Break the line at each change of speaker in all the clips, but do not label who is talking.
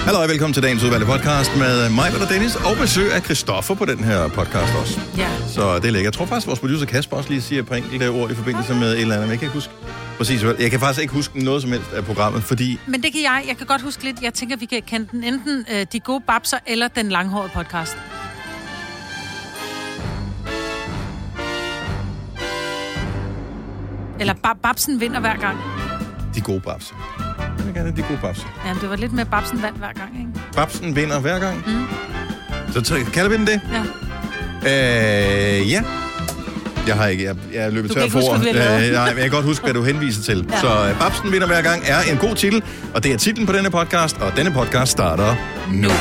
Hallo og velkommen til dagens udvalgte podcast med mig, og Dennis, og besøg af Christoffer på den her podcast også.
Ja.
Så det er lækkert. Jeg tror faktisk, vores producer Kasper også lige siger et par enkelte ord i forbindelse med et eller andet, men jeg kan ikke huske præcis. Jeg kan faktisk ikke huske noget som helst af programmet, fordi...
Men det kan jeg. Jeg kan godt huske lidt. Jeg tænker, vi kan kende den enten De Gode Babser eller Den Langhårede Podcast. Eller Babsen vinder hver gang.
De Gode Babser. Jeg kan De Gode Babser.
Ja, det var lidt med Babsen vandt hver gang, ikke?
Babsen vinder hver gang? Så kalder vi den det?
Ja.
Ja. Jeg har ikke. Jeg er løbet tør for ord. Nej, men jeg kan godt huske, hvad du henviser til. Ja. Så Babsen vinder hver gang er en god titel, og det er titlen på denne podcast, og denne podcast starter nu.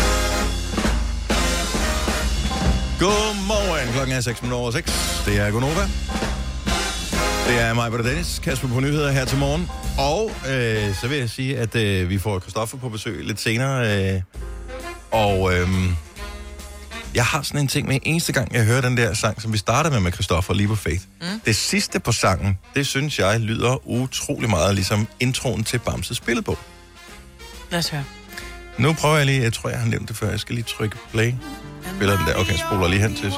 Godmorgen. Klokken er 6:06. Det er Gonova. Det er mig, Dennis, Kasper på nyheder her til morgen. Og så vil jeg sige, at vi får Christoffer på besøg lidt senere. Jeg har sådan en ting med eneste gang, jeg hører den der sang, som vi starter med Christoffer, lige på Faith. Det sidste på sangen, det synes jeg lyder utrolig meget ligesom introen til Bamses Spillebog.
Lad os høre.
Nu prøver jeg lige, jeg tror, jeg har nævnt det før. Jeg skal lige trykke play. Spiller den der. Okay, jeg spoler lige hen til.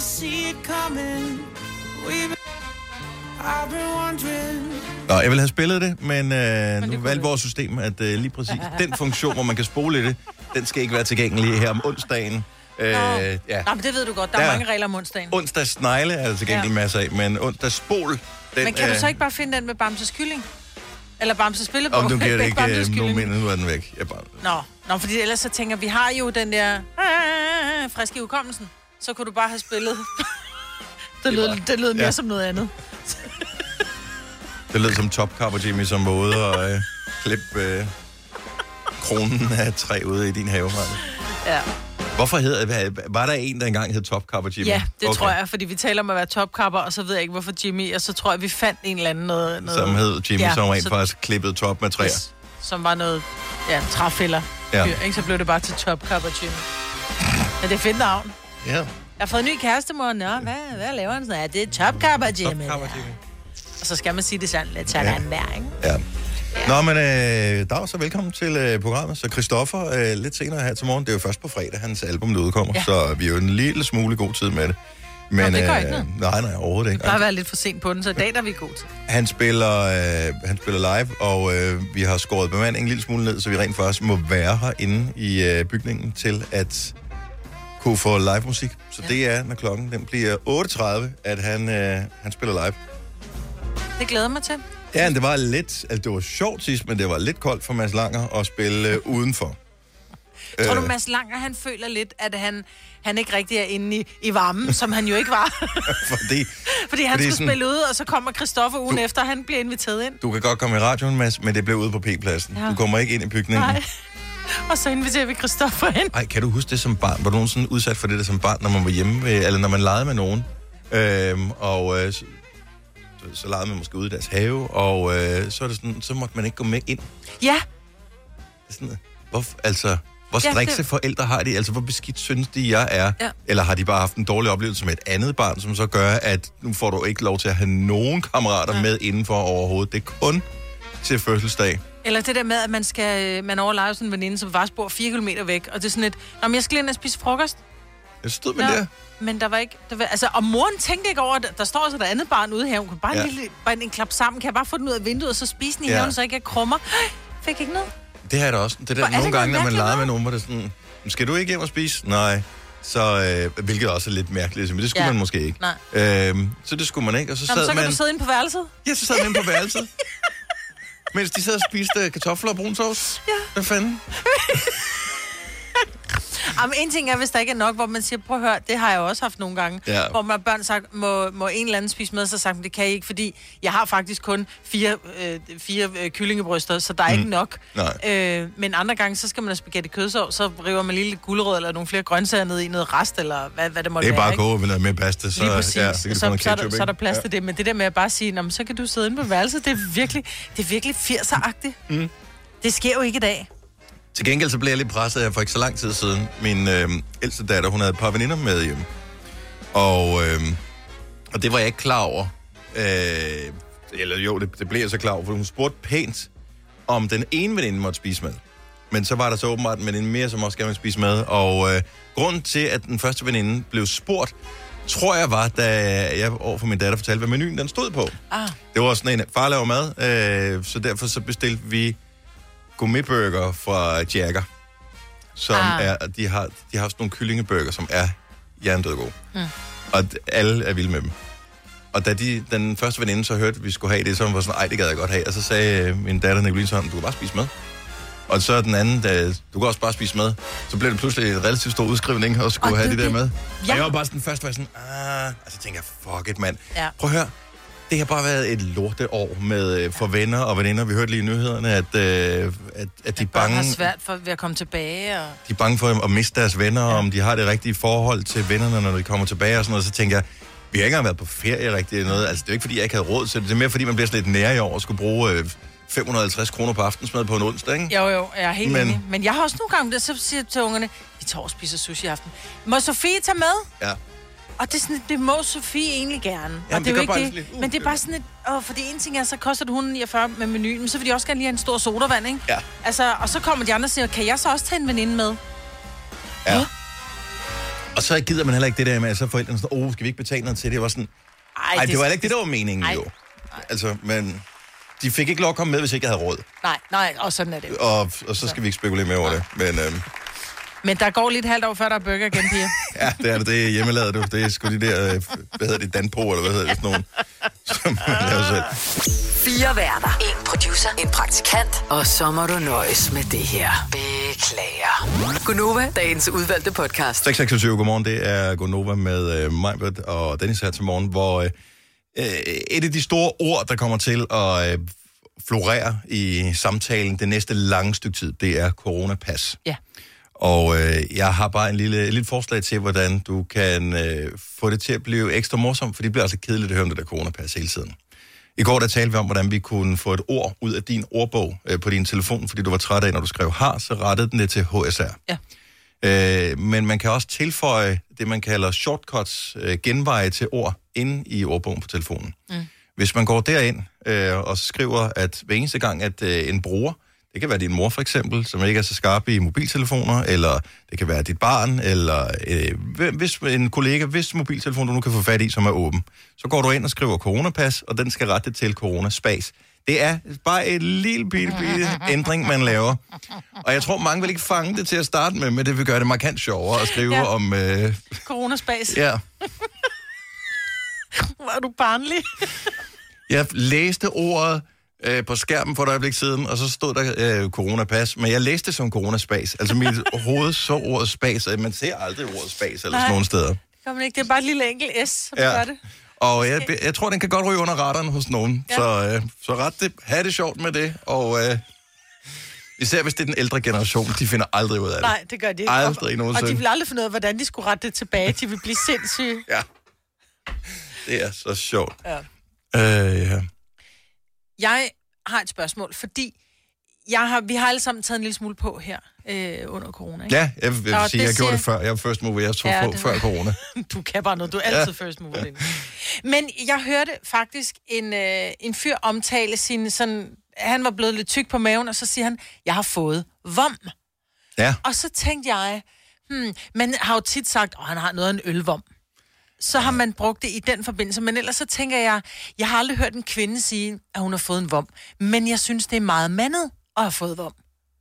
Nå, jeg vil have spillet det, men nu valgte vores system, at lige præcis den funktion, hvor man kan spole det, den skal ikke være tilgængelig her om onsdagen.
Ja. Nå, men det ved du godt. Der er mange regler om onsdagen.
Onsdags snegle er der til gengæld masser af, men onsdags spol...
Men kan du så ikke bare finde den med Bamses Kylling? Eller Bamses Spillebog?
Om du giver det ikke nogen mening, nu er den væk.
Nå, fordi ellers så tænker vi har jo den der friske hukommelsen. Så kunne du bare have spillet. det lød mere som noget andet.
Det lød som Top Carp og Jimmy som måde at klippe kronen af træ ude i din have.
Ja.
Hvorfor var der en, der engang hed Top Carp og Jimmy?
Ja, det tror jeg, fordi vi taler om at være topkapper, og så ved jeg ikke, hvorfor Jimmy, og så tror jeg, vi fandt en eller anden noget...
Som hed Jimmy, som rent faktisk klippede top med træer.
Yes, som var noget, træfælder.
Ja.
Ikke? Så blev det bare til Top Carp og Jimmy. Men det er fedt navn.
Ja.
Jeg har fået en ny kærestemor. Nå, hvad laver han? Ja, det er Top Carp og Jimmy. Og så skal man sige det sådan lidt sådan der, ikke?
Ja. Nå, men Dag, så velkommen til programmet. Så Christoffer, lidt senere her til morgen, det er jo først på fredag, hans album der udkommer, så vi er jo en lille smule god tid med det. Men,
det gør ikke noget.
Nej, overhovedet ikke.
Bare være lidt for sent på den, så i dag der er vi god tid.
Han spiller live, og vi har skåret bemandingen en lille smule ned, så vi rent faktisk må være herinde i bygningen til at kunne få live musik. Så det er, når klokken den bliver 8:30, at han spiller live.
Det glæder mig til.
Ja, det var lidt, altså det var sjovt sidst, men det var lidt koldt for Mads Langer at spille udenfor.
Tror du, Mads Langer, han føler lidt, at han ikke rigtig er inde i varmen, som han jo ikke var? Fordi han skulle spille ude, og så kommer Christoffer ugen efter, og han bliver inviteret ind.
Du kan godt komme i radioen, Mads, men det bliver ude på P-pladsen. Ja. Du kommer ikke ind i bygningen.
Nej. Og så inviterer vi Christoffer ind.
Ej, kan du huske det som barn? Var du nogensinde udsat for det der som barn, når man var hjemme, eller når man legede med nogen? Så legede man måske ude i deres have, og så er det sådan, så måtte man ikke gå med ind.
Ja.
Sådan, hvor strikse forældre har de? Altså, hvor beskidt synes de, jeg er? Ja. Eller har de bare haft en dårlig oplevelse med et andet barn, som så gør, at nu får du ikke lov til at have nogen kammerater med indenfor overhovedet. Det er kun til fødselsdag. Eller
det der med, at man overlever sådan en veninde, som faktisk bor 4 kilometer væk, og det er sådan et, jeg skal ind og spise frokost.
Jeg stod med der.
Men der var ikke... og moren tænkte ikke over, at der står så der andet barn ude her. Hun kunne bare en klap sammen. Kan jeg bare få den ud af vinduet, og så spise den i haven, så ikke jeg krummer? Fik ikke noget.
Det har jeg da også. Det der nogle gange, når man leger med nogen, hvor det sådan... Skal du ikke hjem og spise? Nej. Så, hvilket også er lidt mærkeligt. Men det skulle man måske ikke. Så det skulle man ikke. Og så
kan du sidde inde på værelset?
Ja, så sad man inde på værelset. Mens de sad og spiste kartofler og brunsovs.
Ja.
Hvad fanden?
Jamen, en ting er, hvis der ikke er nok, hvor man siger, prøv at høre, det har jeg også haft nogle gange, hvor man børn sagt, må en eller anden spise med, så sagt, det kan I ikke, fordi jeg har faktisk kun 4 kyllingebryster, så der er ikke nok. Men andre gange, så skal man have spaghetti kødsov, så river man lige lidt gulerød eller nogle flere grøntsager ned i noget rest, eller hvad det måtte være.
Det er bare koge med noget mere pasta, så,
så er der plads til det. Men det der med at bare sige, så kan du sidde inde på værelset, det er virkelig 80'er-agtigt. Det sker jo ikke i dag.
Til gengæld så blev jeg lidt presset for ikke så lang tid siden. Min ældste datter, hun havde et par veninder med hjemme. Og det var jeg ikke klar over. Det blev jeg så klar over, for hun spurgte pænt, om den ene veninde måtte spise med. Men så var der så åbenbart en veninde mere, som også gerne ville spise med. Og grunden til, at den første veninde blev spurgt, tror jeg var, da jeg over for min datter fortalte, hvad menuen den stod på. Det var sådan en far laver mad, så derfor så bestilte vi gourmetburger fra Jagger, som de har sådan nogle kyllingeburger, som er jerndød gode. Og alle er vilde med dem. Og da den første veninde så hørte, at vi skulle have det, så var sådan, ej, det gad jeg godt have. Og så sagde min datter Nicoline sådan, du kan bare spise med. Og så den anden, du kan også bare spise med. Så blev det pludselig en relativt stor udskrivning, og skulle have det der med. Ja. Og jeg var bare sådan, først var sådan, og så tænker jeg, fuck it, mand. Ja. Prøv at høre, det har bare været et lorteår med for venner og veninder. Vi hørte lige i nyhederne, at de er bange...
har svært for ved at komme tilbage. Og...
De er bange for at miste deres venner, om de har det rigtige forhold til vennerne, når de kommer tilbage og sådan noget. Så tænker jeg, vi har ikke engang været på ferie rigtig noget. Altså, det er ikke, fordi jeg ikke havde råd til det. Det er mere, fordi man bliver sådan lidt nær i år og skulle bruge 550 kroner på aftensmad på en onsdag, ikke?
Jo, jeg er helt enig. Men jeg har også nogle gange, så siger jeg til ungerne, vi tager og spiser sushi i aften. Må Sofie tage med?
Ja.
Og det er sådan, det må Sofie egentlig gerne.
Jamen,
og det er jo ikke det.
Lidt,
men det er bare sådan et... fordi en ting er, så koster det 149 med menuen, men så vil de også gerne lige have en stor sodavand, ikke?
Ja.
Altså, og så kommer de andre og siger, kan jeg så også tage en veninde med?
Ja. Og så gider man heller ikke det der med, at så forældrene sådan, skal vi ikke betale noget til det? Jeg var sådan, ej, det var ikke det, der var meningen, jo. Altså, men de fik ikke lov at komme med, hvis ikke jeg havde råd.
Nej, og sådan er det.
Og så skal vi ikke spekulere mere over det.
Men der går lige et halvt år, før der er burger igen, piger.
Ja, det er det. Det er hjemmelavet, du. Det er sgu de der, hvad hedder det, Danpo, eller hvad hedder det, sådan nogen, som man laver selv.
4 værter. 1 producer. 1 praktikant. Og så må du nøjes med det her. Beklager. Gunova, dagens udvalgte podcast.
6:26, godmorgen. Det er Gunova med Majbert og Dennis her til morgen, hvor et af de store ord, der kommer til at florere i samtalen det næste lange stykke tid, det er coronapas.
Ja.
Og jeg har bare et lille forslag til, hvordan du kan få det til at blive ekstra morsomt, for det bliver altså kedeligt at høre om det der coronapas hele tiden. I går der talte vi om, hvordan vi kunne få et ord ud af din ordbog på din telefon, fordi du var træt af, når du skrev har, så rettede den det til HSR.
Ja.
Men man kan også tilføje det, man kalder shortcuts, genveje til ord, inde i ordbogen på telefonen. Hvis man går derind og skriver, at hver eneste gang, at en bruger, det kan være din mor for eksempel, som ikke er så skarp i mobiltelefoner, eller det kan være dit barn, eller hvis en kollega, hvis mobiltelefon du nu kan få fat i, som er åben, så går du ind og skriver coronapas, og den skal rette til coronaspas. Det er bare et lille bitte ændring, man laver. Og jeg tror, mange vil ikke fange det til at starte med, men det vil gøre det markant sjovere at skrive om...
coronaspas.
Ja.
Hvor er du barnlig?
Jeg læste ordet på skærmen for et øjeblik siden, og så stod der coronapas, men jeg læste det som coronaspas. Altså mit hoved så ordet spas, og man ser aldrig ordet spas eller sådan nogle steder.
Det kan man ikke, det er bare et lille enkelt S, som gør det.
Og jeg tror, den kan godt ryge under radaren hos nogen. Ja. Så ret det, have det sjovt med det, og især hvis det er den ældre generation, de finder aldrig ud af det.
Nej, det gør de ikke.
Aldrig nogensinde.
Og de vil aldrig finde ud af, hvordan de skulle rette det tilbage. De vil blive sindssyge.
Ja. Det er så sjovt.
Ja. Jeg har et spørgsmål, fordi vi har alle sammen taget en lille smule på her under corona, ikke?
Ja, jeg vil sige, jeg gjorde det før. Jeg var first mover, jeg tog på før corona.
Du kan bare noget, du er altid first mover. Men jeg hørte faktisk en fyr omtale sin sådan... Han var blevet lidt tyk på maven, og så siger han, jeg har fået vom.
Ja.
Og så tænkte jeg, man har jo tit sagt, han har noget af en ølvom. Så har man brugt det i den forbindelse. Men ellers så tænker jeg har aldrig hørt en kvinde sige, at hun har fået en vom. Men jeg synes, det er meget mandet at have fået vom.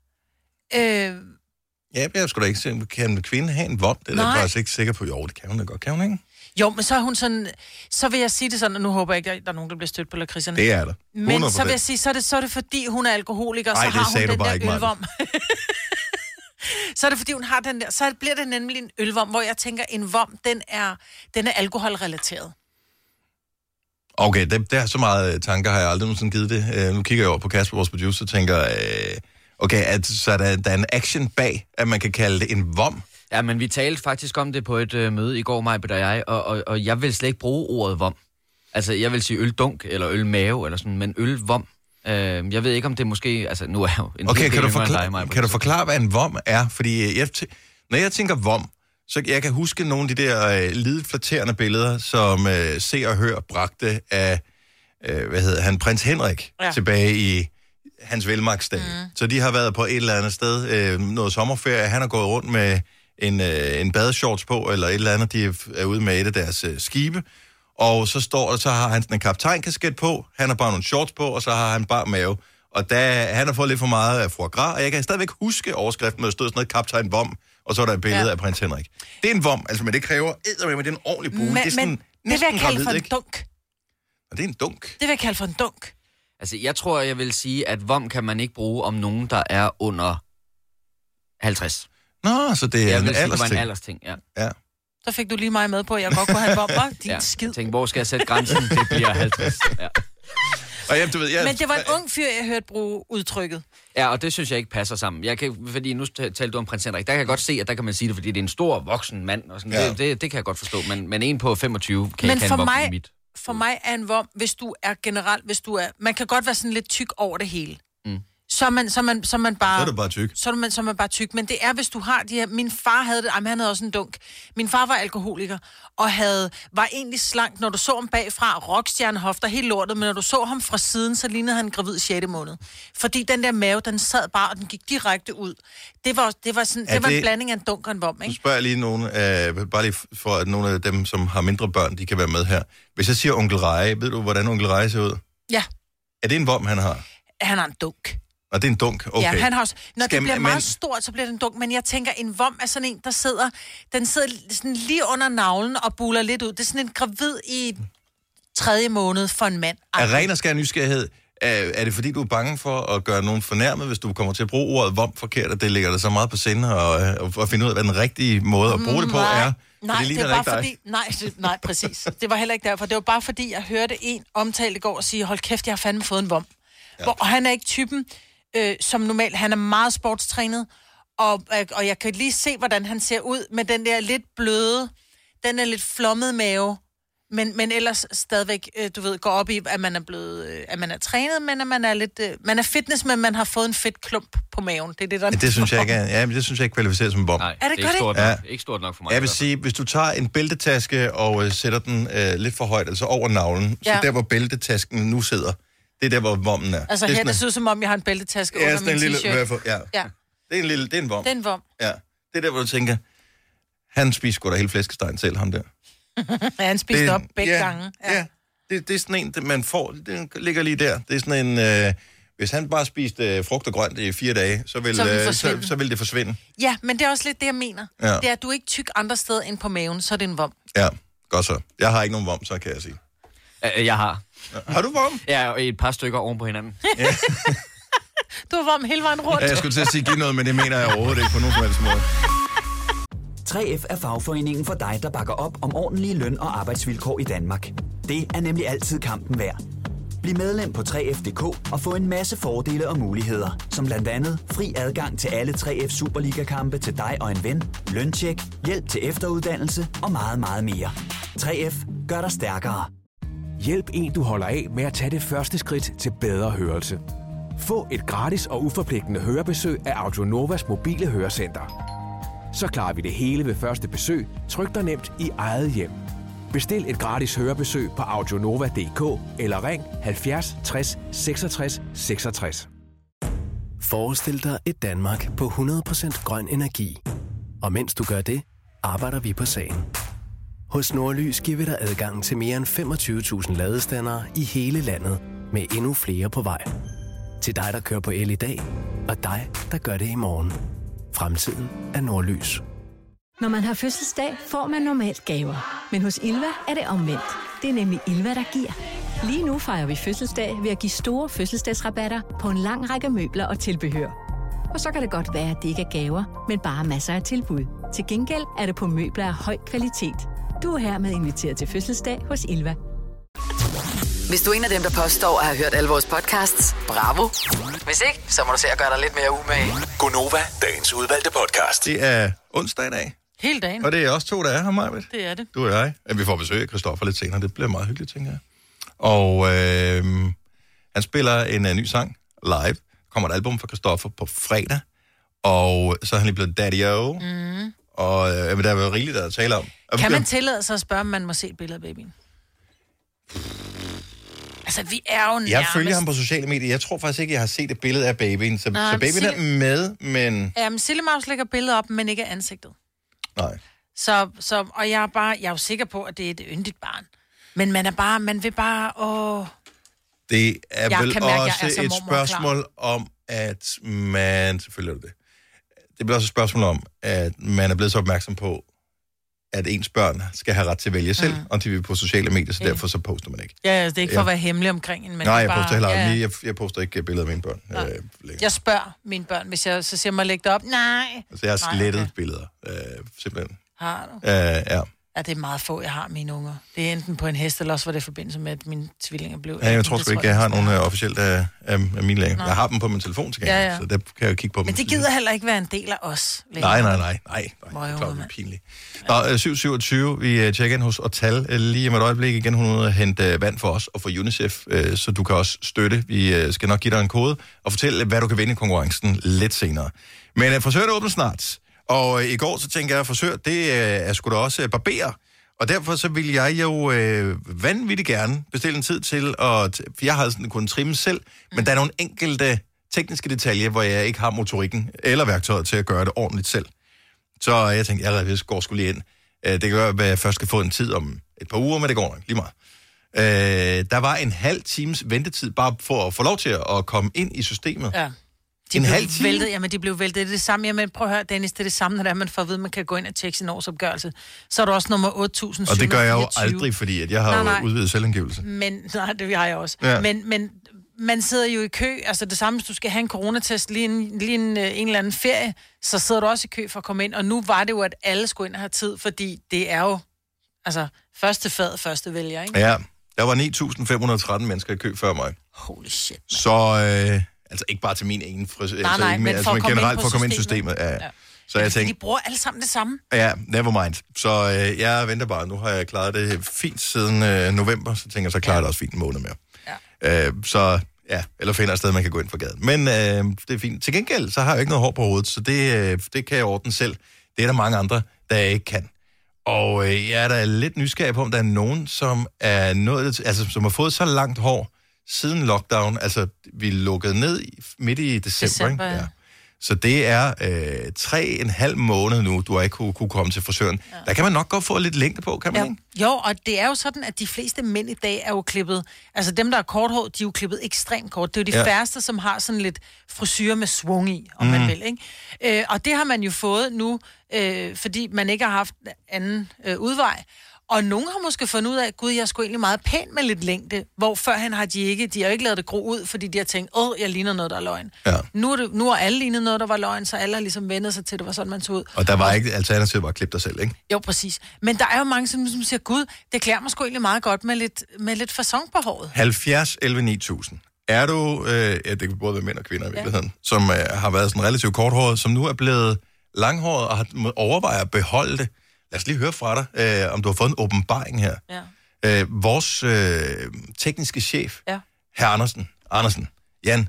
Ja, jeg skulle da ikke se, kan en kvinde have en vom? Det er jeg faktisk ikke sikker på. Jo, det kan hun da godt. Kan hun ikke?
Jo, men så er hun sådan... Så vil jeg sige det sådan, og nu håber jeg ikke, at der er nogen, der bliver stødt på lakridserne.
Det er der. 100%.
Men så vil jeg sige, så er det fordi, hun er alkoholiker, så har hun den der ølvom. Så er det fordi, hun har den der... Så bliver det nemlig en ølvom, hvor jeg tænker, en vom, den er alkoholrelateret.
Okay, der er så meget tanker, har jeg aldrig nogensinde givet det. Nu kigger jeg over på Kasper, vores producer, og tænker... Okay, så er der en action bag, at man kan kalde det en vom.
Ja, men vi talte faktisk om det på et møde i går, Majbert og jeg, og jeg vil slet ikke bruge ordet vom. Altså, jeg vil sige øldunk, eller ølmave, eller sådan, men ølvom. Jeg ved ikke, om det måske... Altså, nu er jeg jo en
okay, kan du forklare, hvad en vom er? Fordi når jeg tænker vom, så jeg kan huske nogle af de der lidet flatterende billeder, som Se og Hør bragte af, prins Henrik tilbage i hans velmagtsdag. Så de har været på et eller andet sted, noget sommerferie. Han har gået rundt med en badeshorts på, eller et eller andet. De er ude med et af deres skibe. Og så har han sådan en kaptajnkasket på, han har bare nogle shorts på, og så har han bare mave. Og han har fået lidt for meget af foie gras, og jeg kan stadigvæk huske overskriften, når der stod sådan noget kaptajn Vom, og så er der et billede af prins Henrik. Det er en vom, altså, men det kræver eddermame, det er en ordentlig bue.
Men det vil jeg kalde for en dunk.
Og det er en dunk?
Det vil jeg kalde for en dunk.
Altså, jeg tror, jeg vil sige, at vom kan man ikke bruge om nogen, der er under 50.
Nå, så det er en aldersting.
Det var en aldersting, ja.
Så fik du lige mig med på, at jeg godt kunne have en bomber. Din skid.
Jeg tænkte, hvor skal jeg sætte grænsen? Det bliver 50. Ja.
Og jamen, du ved,
Men det var en ung fyr, jeg hørte bruge udtrykket.
Ja, og det synes jeg ikke passer sammen. Fordi nu talte du om prins Henrik. Der kan jeg godt se, at der kan man sige det, fordi det er en stor, voksen mand. Og sådan. Ja. Det kan jeg godt forstå. Men en på 25 kan ikke have en vom i mit.
For mig er en vom, hvis du er man kan godt være sådan lidt tyk over det hele. Så er man bare...
Så er du bare tyk.
Så er man bare tyk. Men det er, hvis du har de her... Min far havde det... han havde også en dunk. Min far var alkoholiker, og var egentlig slank. Når du så ham bagfra, rockstjernehofter, helt lortet, men når du så ham fra siden, så lignede han gravid 6. måned. Fordi den der mave, den sad bare, og den gik direkte ud. Det var en blanding af en dunk og en vom, ikke?
Nu spørger jeg lige nogen, bare lige for at nogle af dem, som har mindre børn, de kan være med her. Hvis jeg siger onkel Reje, ved du, hvordan onkel Reje ser ud?
Ja.
Er det en vom, han har?
Han har en dunk.
Og det er en dunk, okay.
Ja, han har også... Når det bliver meget stort, så bliver det en dunk. Men jeg tænker, en vom er sådan en, der sidder... Den sidder sådan lige under navlen og buler lidt ud. Det er sådan en gravid i 3. måned for en mand.
Af ren og skær nysgerrighed, er det fordi, du er bange for at gøre nogen fornærmet, hvis du kommer til at bruge ordet vom forkert, og det ligger der så meget på sinde og finde ud af, hvad den rigtige måde at bruge det på er?
Nej, det er bare fordi... Nej, præcis. Det var heller ikke derfor. Det var bare fordi, jeg hørte en omtale i går og sige, hold kæft, jeg har fandme fået en vom. Ja. Og han er ikke typen... som normalt, han er meget sportstrænet, og jeg kan lige se, hvordan han ser ud med den der lidt bløde, den er lidt flommet mave, men ellers stadigvæk, du ved, går op i, at man er blevet, at man er trænet, men at man er lidt, man er fitness, men man har fået en fedt klump på maven. Det er det, der
det synes jeg ikke er, det synes jeg ikke kvalificerer som en bombe.
Nej, er det ikke stort nok. Ikke stort nok for mig.
Jeg vil sige, hvis du tager en bæltetaske og sætter den lidt for højt, altså over navlen, så der, hvor bæltetasken nu sidder, det er der, hvor vommen er.
Altså her, det ser ud som om, jeg har en bæltetaske under min t-shirt.
Ja. Det er en vom.
Det er en vom.
Ja. Det er der, hvor du tænker, han spiser sgu da hele flæskestegen selv, ham der.
Ja, han spiste op begge gange.
Ja. Det er sådan en, man får, det ligger lige der. Det er sådan en, hvis han bare spiste frugt og grønt i 4 dage, så vil det forsvinde.
Ja, men det er også lidt det, jeg mener. Ja. Det er, at du ikke tyk andre steder end på maven, så er det en vom.
Ja, godt så. Jeg har ikke nogen vom, så kan jeg sige.
Jeg har.
Har du vom?
Ja, og et par stykker oven på hinanden.
Ja.
Du har vom hele vejen rundt.
Ja, jeg skulle til at sige, giv noget, men det mener jeg overhovedet ikke på nogen som helst måde.
3F er fagforeningen for dig, der bakker op om ordentlige løn- og arbejdsvilkår i Danmark. Det er nemlig altid kampen værd. Bliv medlem på 3F.dk og få en masse fordele og muligheder, som blandt andet fri adgang til alle 3F Superliga-kampe til dig og en ven, løntjek, hjælp til efteruddannelse og meget, meget mere. 3F gør dig stærkere.
Hjælp en, du holder af med at tage det første skridt til bedre hørelse. Få et gratis og uforpligtende hørebesøg af Audionovas mobile hørecenter. Så klarer vi det hele ved første besøg, tryk dig nemt i eget hjem. Bestil et gratis hørebesøg på audionova.dk eller ring 70 60 66 66.
Forestil dig et Danmark på 100% grøn energi. Og mens du gør det, arbejder vi på sagen. Hos Nordlys giver vi dig adgang til mere end 25.000 ladestandere i hele landet, med endnu flere på vej. Til dig, der kører på el i dag, og dig, der gør det i morgen. Fremtiden er Nordlys.
Når man har fødselsdag, får man normalt gaver. Men hos Ilva er det omvendt. Det er nemlig Ilva, der giver. Lige nu fejrer vi fødselsdag ved at give store fødselsdagsrabatter på en lang række møbler og tilbehør. Og så kan det godt være, at det ikke er gaver, men bare masser af tilbud. Til gengæld er det på møbler af høj kvalitet. Du er hermed inviteret til fødselsdag hos Ilva.
Hvis du er en af dem, der påstår at have hørt alle vores podcasts, bravo. Hvis ikke, så må du se at gøre dig lidt mere umage.
Gonova, dagens udvalgte podcast. Det er onsdag i dag.
Hele dagen.
Og det er også 2 dage her, Majbet.
Det er det.
Du og jeg. Vi får besøg af Christoffer lidt senere. Det bliver meget hyggeligt, tænker jeg. Og han spiller en ny sang live. Kommer et album fra Christoffer på fredag. Og så er han lige blevet Daddy-O. Mm. Og der er jo rigeligt at tale om.
Kan man tillade sig at spørge, om man må se et billede af babyen? Altså, vi er jo nærmest...
Jeg følger ham på sociale medier. Jeg tror faktisk ikke, jeg har set et billede af babyen. Så babyen er med, men...
Ja, men Sille Maus lægger billeder op, men ikke af ansigtet.
Nej.
Og jeg er jo sikker på, at det er et yndigt barn. Men man vil bare...
Det er vel også et spørgsmål om, at man... Selvfølgelig er det. Det bliver også et spørgsmål om, at man er blevet så opmærksom på, at ens børn skal have ret til at vælge selv, og de vil på sociale medier, så derfor så poster man ikke.
Ja, det er ikke for at være hemmelig omkring en, men
nej, jeg poster heller aldrig. Jeg poster ikke billeder af mine børn.
Jeg spørger mine børn, hvis jeg så siger mig at lægge det op. Nej.
Altså, jeg har slettet billeder, simpelthen.
Har du?
Ja.
Ja, det er meget få, jeg har mine unger. Det er enten på en hest, eller også var det i forbindelse med, at mine tvillinger blev...
Ja, jeg tror sgu ikke, jeg har nogen officielt af mine læger. Jeg har dem på min telefon til gengæld, så der kan jeg jo kigge på dem.
Men det gider heller ikke være en del af os.
Nej. Det er klart, det er pinligt. Nå, 727, vi tjekker ind hos Ortal lige om et øjeblik igen. Hun er hente vand for os og for UNICEF, så du kan også støtte. Vi skal nok give dig en kode og fortælle, hvad du kan vinde i konkurrencen lidt senere. Men frisøren åbner snart. Og i går så tænker jeg, at frisør, det er sgu da også barberer. Og derfor så vil jeg jo vanvittigt gerne bestille en tid til, for jeg har sådan kunnet trimme selv, men der er nogle enkelte tekniske detaljer, hvor jeg ikke har motorikken eller værktøjet til at gøre det ordentligt selv. Så jeg tænkte, jeg går sgu lige ind. Det kan gøre, at jeg først skal få en tid om et par uger, men det går nok lige meget. Der var en halv times ventetid bare for at få lov til at komme ind i systemet. Ja.
De blev væltet. Det er det samme. Jamen, prøv at høre, Dennis, det er det samme, når man får at vide, at man kan gå ind og tjekke sin årsopgørelse. Så er du også nummer 8.724.
Og det gør jeg jo aldrig, fordi at jeg har udvidet selvangivelse.
Nej, det har jeg også. Ja. Men man sidder jo i kø. Altså det samme, hvis du skal have en coronatest lige en eller anden ferie, så sidder du også i kø for at komme ind. Og nu var det jo, at alle skulle ind og have tid, fordi det er jo første fad, første vælger, ikke?
Ja, der var 9.513 mennesker i kø før mig.
Holy shit, man.
Så... Altså ikke bare til min egen frisør,
men
altså generelt for at komme ind i systemet. Ja. Så jeg tænkte,
de bruger alle sammen det samme.
Ja, never mind. Så jeg venter bare. Nu har jeg klaret det fint siden november, så tænker jeg, så klarer det også fint en måned mere. Ja. Eller finder et sted, man kan gå ind for gaden. Men det er fint. Til gengæld, så har jeg ikke noget hår på hovedet, så det kan jeg ordne selv. Det er der mange andre, der ikke kan. Og jeg er da lidt nysgerrig på, om der er nogen, som er nået, altså som har fået så langt hår, siden lockdown, altså vi lukkede ned midt i december, ikke? Ja. Så det er 3,5 måneder nu, du har ikke kunne komme til frisøren. Ja. Der kan man nok godt få lidt længde på, kan man ikke?
Jo, og det er jo sådan, at de fleste mænd i dag er jo klippet, altså dem, der er korthåret, de er jo klippet ekstremt kort. Det er jo de færreste, som har sådan lidt frisyre med svung i, om man vil, ikke? Og det har man jo fået nu, fordi man ikke har haft anden udvej. Og nogen har måske fundet ud af, gud, jeg er sgu egentlig meget pæn med lidt længde, hvor førhen har de har jo ikke lavet det gro ud, fordi de har tænkt, jeg ligner noget, der er løgn. Ja. Nu har alle lignet noget, der var løgn, så alle har ligesom vendt sig til, at det var sådan, man tog ud.
Og der var ikke alternativet bare at klippe dig selv, ikke?
Jo, præcis. Men der er jo mange, som siger, gud, det klæder mig sgu egentlig meget godt med lidt facon på håret.
70 11 9000. Er du, det kan både være mænd og kvinder i virkeligheden, som har været sådan relativt korthåret, som nu er blevet langhåret og har overvejet at beholde det. Lad os lige høre fra dig, om du har fået en åbenbaring her. Ja. Vores tekniske chef, herr Andersen, Jan,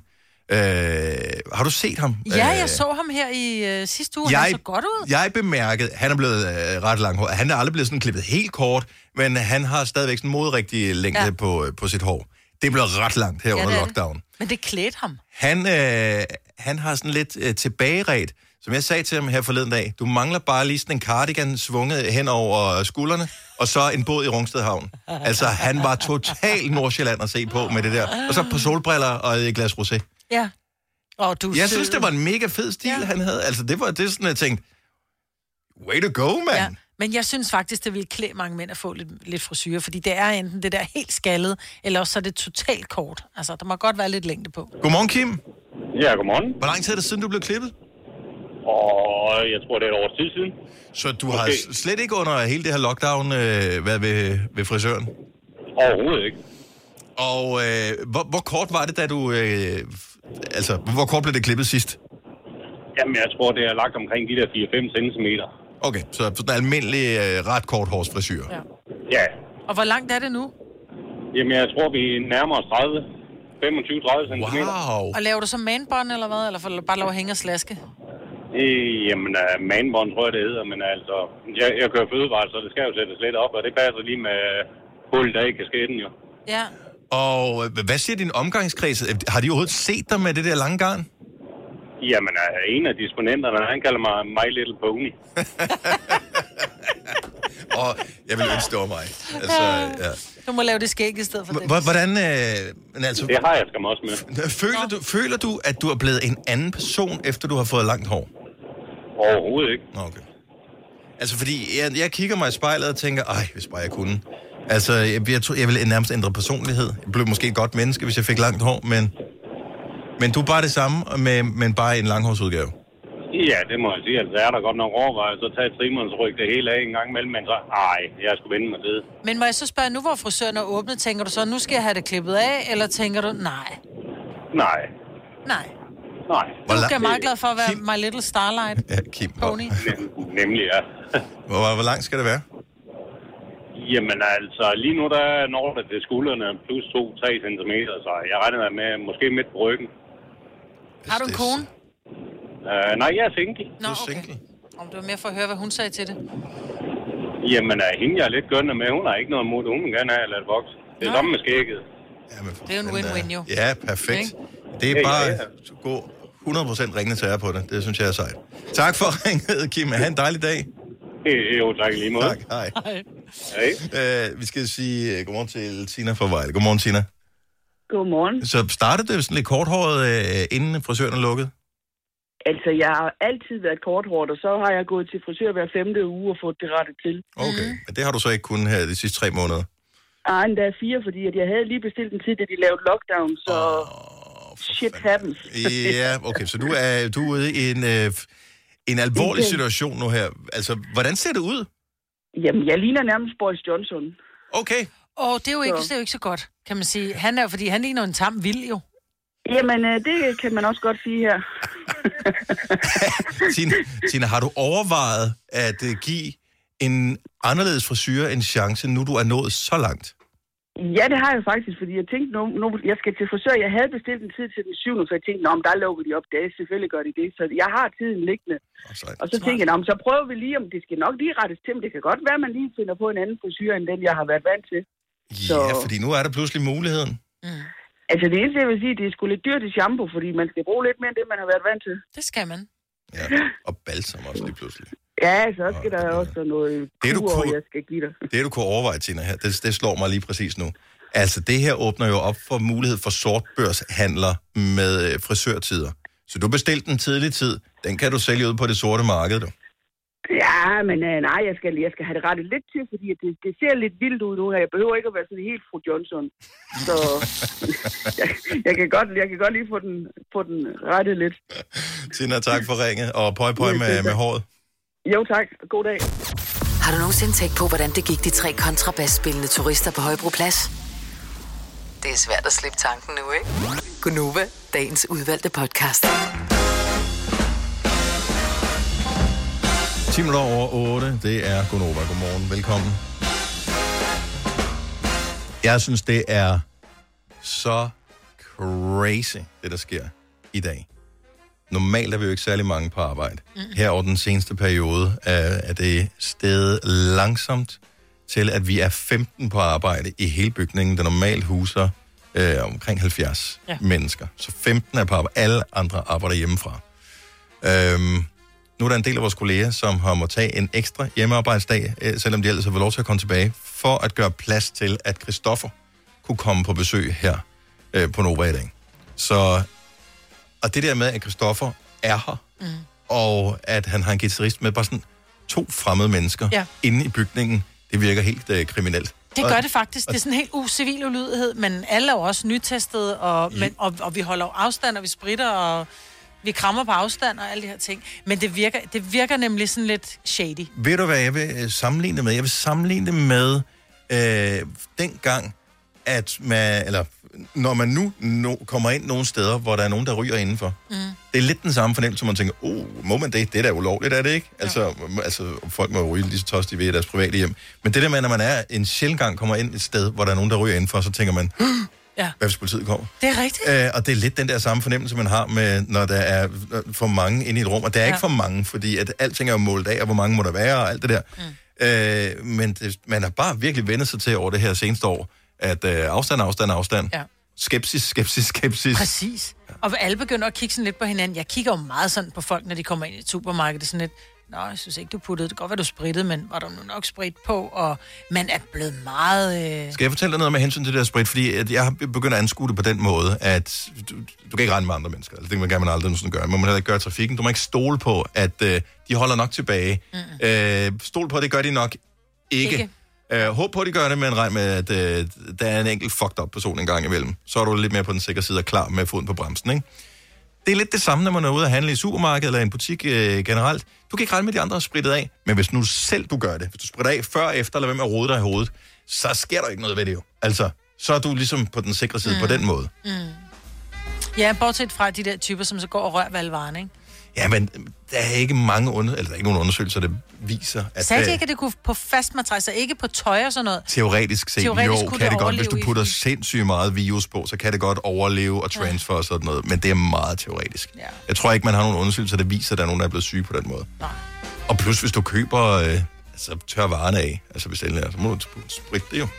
har du set ham?
Ja, jeg så ham her i sidste uge, han så godt ud.
Jeg bemærkede, han er blevet ret langhåret. Han er aldrig blevet sådan klippet helt kort, men han har stadigvæk sådan moderigtig længde på sit hår. Det blev ret langt her under lockdown.
Men det klædte ham.
Han har sådan lidt tilbageret. Som jeg sagde til ham her forleden dag, du mangler bare lige sådan en cardigan svunget hen over skuldrene, og så en båd i Rungsted Havn. Altså, han var total Nordsjælland at se på med det der. Og så på solbriller og et glas rosé.
Ja.
Jeg synes, det var en mega fed stil, han havde. Altså, det er sådan, jeg tænkte, way to go, man. Ja.
Men jeg synes faktisk, det ville klæde mange mænd at få lidt frisyre, fordi det er enten det der helt skaldet, eller også så er det totalt kort. Altså, der må godt være lidt længde på.
Godmorgen, Kim.
Ja, godmorgen.
Hvor lang tid er det siden, du blev klippet?
Og jeg tror, det er et års tid siden.
Så du har slet ikke under hele det her lockdown været ved frisøren?
Overhovedet ikke.
Og hvor kort var det, da du... hvor kort blev det klippet sidst?
Jamen, jeg tror, det er lagt omkring de der 4-5 centimeter.
Okay, så sådan en almindelig ret kort hårsfrisyr.
Ja.
Og hvor langt er det nu?
Jamen, jeg tror, vi nærmer os 25-30 centimeter.
Wow.
Og laver du så manbånd, eller hvad? Eller bare laver hænger slaske?
Jamen, manbånd tror jeg, det hedder, men altså, jeg kører fødevarer, så det skal jo sættes lidt op, og det passer lige med hul, der ikke kan ske den jo.
Ja.
Og hvad siger din omgangskreds? Har de overhovedet set dig med det der lange garn?
Jamen, en af disponenterne, han kalder mig My Little Pony.
Og jeg vil ønske, det var mig. Altså, ja.
Du må lave det skæg i stedet for det.
Hvordan... altså,
det har jeg skam også med.
Føler du, at du er blevet en anden person, efter du har fået langt hår?
Overhovedet ikke.
Okay. Altså, fordi jeg kigger mig i spejlet og tænker, hvis bare jeg kunne. Altså, jeg ville nærmest ændre personlighed. Jeg blev måske et godt menneske, hvis jeg fik langt hår, men du er bare det samme, men bare i en langhårsudgave.
Ja, det må jeg sige. Altså, er der godt nok overvejet, så tage trimmerens ryg det hele af en gang imellem, men så, jeg skulle vende mig det.
Men må jeg så spørge, nu hvor frisøren er åbnet, tænker du så, nu skal jeg have det klippet af, eller tænker du, nej?
Nej.
Du er meget glad for at være My Little Starlight Pony.
Nemlig, ja.
Hvor langt skal det være?
Jamen altså, lige nu der når det til skuldrene plus 2-3 centimeter, så jeg regner med måske midt på ryggen.
Har du en kone?
Nej, jeg er single.
Nå, okay. Om det var mere for at høre, hvad hun sagde til det.
Jamen, hende jeg er lidt gønner med, hun har ikke noget mod det. Hun vil gerne have at lade det vokse. Det er samme med skægget.
Jamen,
det er jo en win-win, jo.
Ja, perfekt. Okay. Det er bare gå 100% ringende til jer på det. Det synes jeg er sejt. Tak for ringet, Kim. Ha' en dejlig dag.
Jo, tak lige måde.
Tak, hej. Vi skal sige godmorgen til Tina fra Vejle. Godmorgen, Tina.
Godmorgen.
Så startede det sådan lidt korthåret, inden frisøren er lukket?
Altså, jeg har altid været korthåret, og så har jeg gået til frisør hver 5. uge og fået det rettet til.
Okay, men det har du så ikke kunnet her de sidste 3 måneder?
Ej, endda 4, fordi at jeg havde lige bestilt en tid, da de lavede lockdown, så shit happens.
Ja, okay, så du er ude i en alvorlig situation nu her. Altså, hvordan ser det ud?
Jamen, jeg ligner nærmest Boris Johnson.
Okay.
Det er jo ikke så godt, kan man sige. Fordi han ligner en tam vild, jo.
Jamen, det kan man også godt sige her.
Tina, har du overvejet at give en anderledes frisyr en chance, nu du er nået så langt?
Ja, det har jeg faktisk, fordi jeg tænkte, nu jeg skal til frisør. Jeg havde bestilt en tid til den 7. Så jeg tænkte, der lukker de op. Selvfølgelig gør de det. Så jeg har tiden liggende. Og så tænkte jeg, så prøver vi lige, om det skal nok lige rettes til. Men det kan godt være, at man lige finder på en anden frisyr, end den, jeg har været vant til.
Ja, fordi nu er der pludselig muligheden.
Altså det eneste, jeg vil sige, det er sgu lidt dyrt i shampoo, fordi man skal bruge lidt mere end det, man har været vant til.
Det skal man.
Ja, og balsam også lige pludselig.
Ja, så skal der også noget jeg skal give dig.
Det du kunne overveje, Tina, her, det slår mig lige præcis nu. Altså det her åbner jo op for mulighed for sortbørshandler med frisørtider. Så du bestilte en tidlig tid, den kan du sælge ud på det sorte marked, du.
Ja, men nej, jeg skal have det rettet lidt til, fordi det ser lidt vildt ud nu her. Jeg behøver ikke at være sådan helt fru Johnson. Så jeg kan godt lige få den rettet lidt.
Tina, tak for ringet, og pøj med håret.
Jo, tak. God dag.
Har du nogensinde tænkt på, hvordan det gik de 3 kontrabasspillende turister på Højbroplads? Det er svært at slippe tanken nu, ikke? Gunova, dagens udvalgte podcast.
10 minutter over 8, det er Gunova. Godmorgen, velkommen. Jeg synes, det er så crazy, det der sker i dag. Normalt er vi jo ikke særlig mange på arbejde. Her over den seneste periode er det steget langsomt til, at vi er 15 på arbejde i hele bygningen, der normalt huser omkring 70 mennesker. Så 15 er på arbejde. Alle andre arbejder hjemmefra. Nu er der en del af vores kolleger, som har måttet tage en ekstra hjemmearbejdsdag, selvom de ellers har fået lov til at komme tilbage, for at gøre plads til, at Christoffer kunne komme på besøg her på Nova i dag. Så, og det der med, at Christoffer er her, og at han har en guitarist med bare sådan 2 fremmede mennesker inde i bygningen, det virker helt kriminelt.
Det gør det faktisk. Det er sådan en helt usivil ulydighed, men alle er jo også nytestet, og vi holder afstand, og vi spritter, og vi krammer på afstand og alle de her ting. Men det virker nemlig sådan lidt shady.
Ved du, hvad jeg vil sammenligne det med? Jeg vil sammenligne det med dengang, at når man nu kommer ind nogle steder, hvor der er nogen, der ryger indenfor. Det er lidt den samme fornemmelse, man tænker, må man det? Det er da ulovligt, er det ikke? Altså folk må ryge lige så tosset de ved i deres private hjem. Men det der med, når man er en sjældent gang kommer ind et sted, hvor der er nogen, der ryger indenfor, så tænker man, hvad hvis politiet kommer?
Det er rigtigt.
Og det er lidt den der samme fornemmelse, man har med, når der er for mange inde i et rum. Og der er ikke for mange, fordi at alting er jo målt af, og hvor mange må der være, og alt det der. Men man har bare virkelig vendt sig til over det her seneste år, at afstand.
Ja.
Skepsis.
Præcis. Og alle begynder at kigge sådan lidt på hinanden. Jeg kigger jo meget sådan på folk, når de kommer ind i et supermarked. Det er sådan lidt, nå, jeg synes ikke, du puttede det. Godt, hvad du sprittede, men var der nu nok sprit på? Og man er blevet meget...
Skal jeg fortælle dig noget med hensyn til det der sprit? Fordi at jeg har begyndt at anskue det på den måde, at du kan ikke regne med andre mennesker. Altså, det kan man aldrig sådan gøre. Man må heller ikke gøre trafikken. Du må ikke stole på, at de holder nok tilbage. Stol på, det gør de nok ikke. Håb på, at de gør det, men regn med, at der er en enkelt fucked up person en gang imellem. Så er du lidt mere på den sikre side og klar med foden på bremsen, ikke? Det er lidt det samme, når man er ude at handle i supermarkedet eller en butik generelt. Du kan ikke regne med, de andre har sprittet af, men hvis nu selv du gør det, hvis du spritter af før efter, eller hvem er rode dig i hovedet, så sker der ikke noget ved det jo. Altså, så er du ligesom på den sikre side på den måde.
Ja, bortset fra de der typer, som så går og rører ved alle varerne, ikke?
Ja, men der er ikke der er ikke nogen undersøgelser, der viser, at...
Sagde de ikke, at det kunne på fast matras, ikke på tøj og sådan noget?
Teoretisk set, kan det godt. Hvis du putter sindssygt meget virus på, så kan det godt overleve og transfer og sådan noget. Men det er meget teoretisk. Ja. Jeg tror ikke, man har nogen undersøgelser, der viser, at der er nogen, der er blevet syge på den måde. Nej. Og plus, hvis du køber tør varerne af, altså hvis det er, så må du spritte det jo.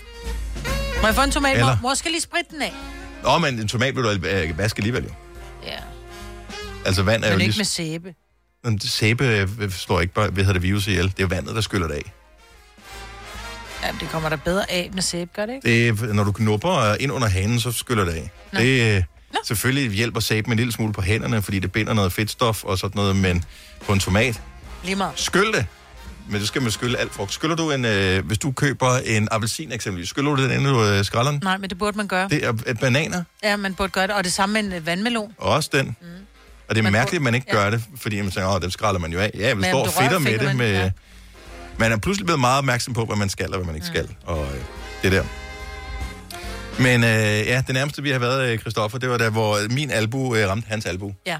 Må jeg få en tomat? Mor skal lige spritte den af.
Nå, men en tomat vil du vaske alligevel jo. Ja. Altså vand er
men
jo
ikke med sæbe.
Sæbe slår ikke bare ved det virus ihjel. Det er jo vandet, der skyller det af.
Ja, det kommer der bedre af med sæbe, gør det ikke?
Det er, når du knupper ind under hanen, så skyller det af. Nå. Det selvfølgelig hjælper sæben en lille smule på hænderne, fordi det binder noget fedtstof og sådan noget, men på en tomat.
Lige meget.
Skyld det. Men det skal man skylle alt frugt. Skyller du hvis du køber en appelsin eksempelvis, skyller du den, inden du skræller den?
Nej, men det burde man gøre.
Det er bananer?
Ja, man burde gøre det. Og det samme med en vandmelon.
Også den. Og det er mærkeligt, at man ikke gør det, fordi man tænker, dem skræller man jo af. Ja, man står og fedter med det. Med, man er pludselig blevet meget opmærksom på, hvad man skal og hvad man ikke skal. Og det der. Men det nærmeste, vi har været, Christoffer, det var der, hvor min albu ramte hans albu.
Ja.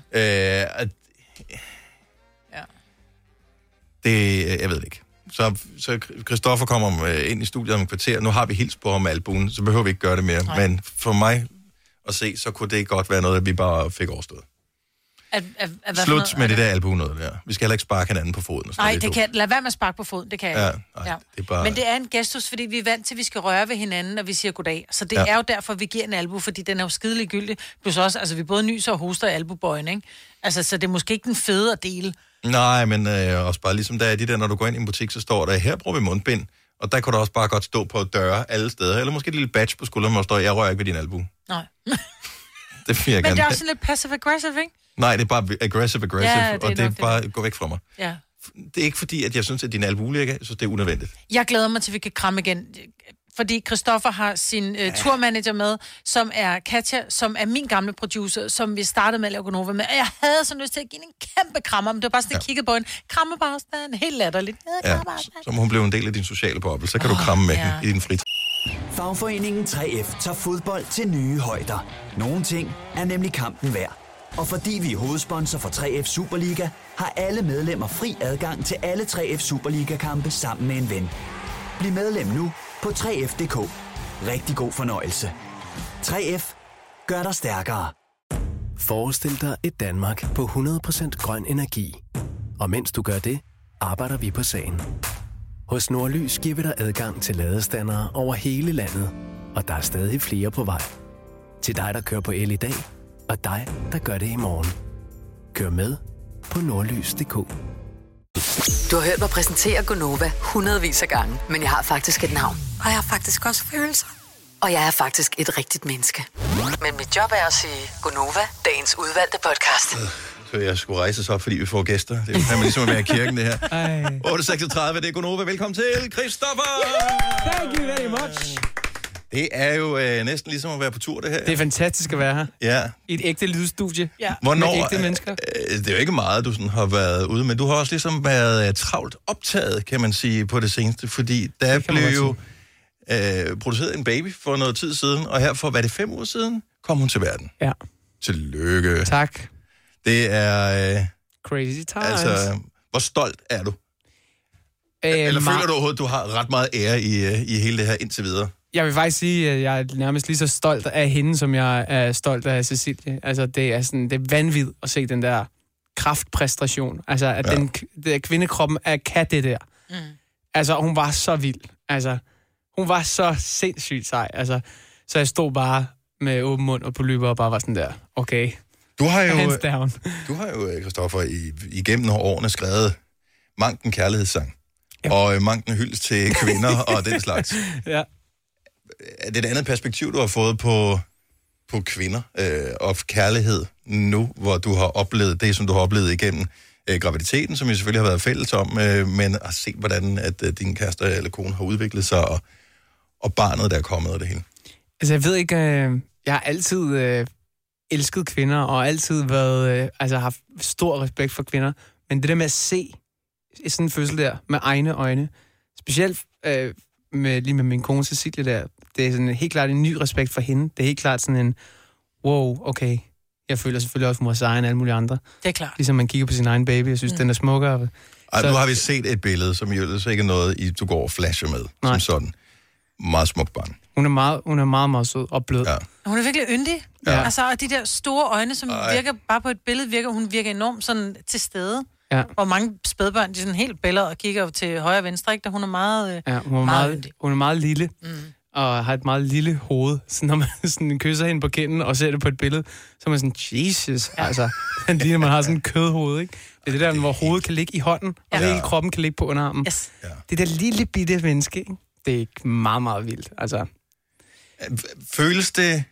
Det, jeg ved det ikke. Så Christoffer kommer ind i studiet om et kvarter. Nu har vi hils på ham med albuen, så behøver vi ikke gøre det mere. Nej. Men for mig at se, så kunne det godt være noget, at vi bare fik overstået. Slut med det der albue noget der. Vi skal heller ikke sparke hinanden på foden.
Nej, lad være med at sparke på foden, det kan jeg ikke.
Det er bare...
Men det er en gestus, fordi vi er vant til, at vi skal røre ved hinanden, når vi siger goddag. Så det er jo derfor, vi giver en albue, fordi den er jo skidelig gyldig. Plus også, altså vi både nyser og hoster i albubøjen, ikke? Altså, så det er måske ikke den fede at dele.
Nej, men også bare ligesom der er de der, når du går ind i en butik, så står der, her bruger vi mundbind. Og der kunne der også bare godt stå på døre alle steder. Eller måske et lille badge på skulderen, hvor der står, jeg rører ikke ved din albue.
Nej.
Det vil jeg
men det er også sådan lidt passive-aggressive, ikke?
Nej, det er bare aggressive,
ja,
og det er bare, gå væk fra mig.
Ja.
Det er ikke fordi, at jeg synes, at din albue ligger, så det er unødvendigt.
Jeg glæder mig til, at vi kan kramme igen. Fordi Christoffer har sin turmanager med, som er Katja, som er min gamle producer, som vi startede med at lave Gonova med. Og jeg havde sådan lyst til at give en kæmpe krammer, men det var bare sådan, at kigge på en krammebarstand, helt latterligt.
Så må hun blive en del af din sociale boble, så kan du kramme med hende i din fritid.
Fagforeningen 3F tager fodbold til nye højder. Nogle ting er nemlig kampen værd. Og fordi vi er hovedsponsor for 3F Superliga, har alle medlemmer fri adgang til alle 3F Superliga-kampe sammen med en ven. Bliv medlem nu på 3F.dk. Rigtig god fornøjelse. 3F gør dig stærkere.
Forestil dig et Danmark på 100% grøn energi. Og mens du gør det, arbejder vi på sagen. Hos Nordlys giver vi dig adgang til ladestandere over hele landet, og der er stadig flere på vej. Til dig, der kører på el i dag, og dig, der gør det i morgen. Kør med på nordlys.dk.
Du har hørt mig præsentere Gonova hundredvis af gange, men jeg har faktisk et navn. Og jeg har faktisk også følelser. Og jeg er faktisk et rigtigt menneske. Men mit job er at sige Gonova, dagens udvalgte podcast.
Så jeg skulle rejse sig op, fordi vi får gæster. Det er jo ligesom at være i kirken, det her. 8.36, det er Gonova. Velkommen til, Christoffer!
Thank you very much.
Det er jo næsten ligesom at være på tur, det her.
Det er fantastisk at være her.
Ja.
I et ægte lydstudie.
Ja.
Hvornår,
med ægte mennesker.
Det er jo ikke meget, du sådan har været ude, men du har også ligesom været travlt optaget, kan man sige, på det seneste, fordi der blev jo produceret en baby for noget tid siden, og her for, 5 uger siden, kom hun til verden.
Ja.
Tillykke.
Tak.
Det er...
crazy times.
Altså, hvor stolt er du? Eller føler du overhovedet, du har ret meget ære i hele det her indtil videre?
Jeg vil faktisk sige, at jeg er nærmest lige så stolt af hende, som jeg er stolt af Cecilie. Altså, det er vanvittigt at se den der kraftpræstation. Altså, at den kvindekroppen kan det der. Mm. Altså, hun var så vild. Altså, hun var så sindssygt sej. Altså, så jeg stod bare med åben mund og polypper og bare var sådan der, okay,
du har
jo,
Christoffer, igennem årene skrevet manken kærlighedssang. Ja. Og manken hyldes til kvinder og den slags.
Ja.
Er det et andet perspektiv, du har fået på kvinder og kærlighed nu, hvor du har oplevet det, som du har oplevet igennem graviditeten, som jo selvfølgelig har været fælles om, men har set, hvordan at din kæreste eller kone har udviklet sig, og barnet, der er kommet og det hele?
Altså, jeg ved ikke, jeg har altid elsket kvinder, og altid været, haft stor respekt for kvinder, men det der med at se sådan en fødsel der, med egne øjne, specielt lige med min kone Cecilie der, det er sådan helt klart en ny respekt for hende. Det er helt klart sådan en, wow, okay, jeg føler selvfølgelig også for mig sejere end alle mulige andre.
Det er klart.
Ligesom man kigger på sin egen baby, jeg synes, den er smukkere.
Ej, nu har vi set et billede, som jo ikke er noget, du går og flasher med, som sådan. Meget smukt barn.
Hun er meget, meget sød og blød. Ja.
Hun er virkelig yndig. Ja. Altså, og de der store øjne, som virker, bare på et billede, hun virker enormt sådan til stede. Ja. Og mange spædbørn, de er sådan helt billeder og kigger til højre og venstre, ikke? Der hun er meget
hun er meget lille. Og har et meget lille hoved. Så når man sådan kysser hende på kinden og ser det på et billede, så er man sådan, Jesus, altså. Han ligner, man har sådan en kødhoved, ikke? Det er det der, hvor hovedet kan ligge i hånden, og hele kroppen kan ligge på underarmen. Yes. Ja. Det der lille bitte menneske, ikke? Det er ikke meget, meget vildt, altså.
Føles det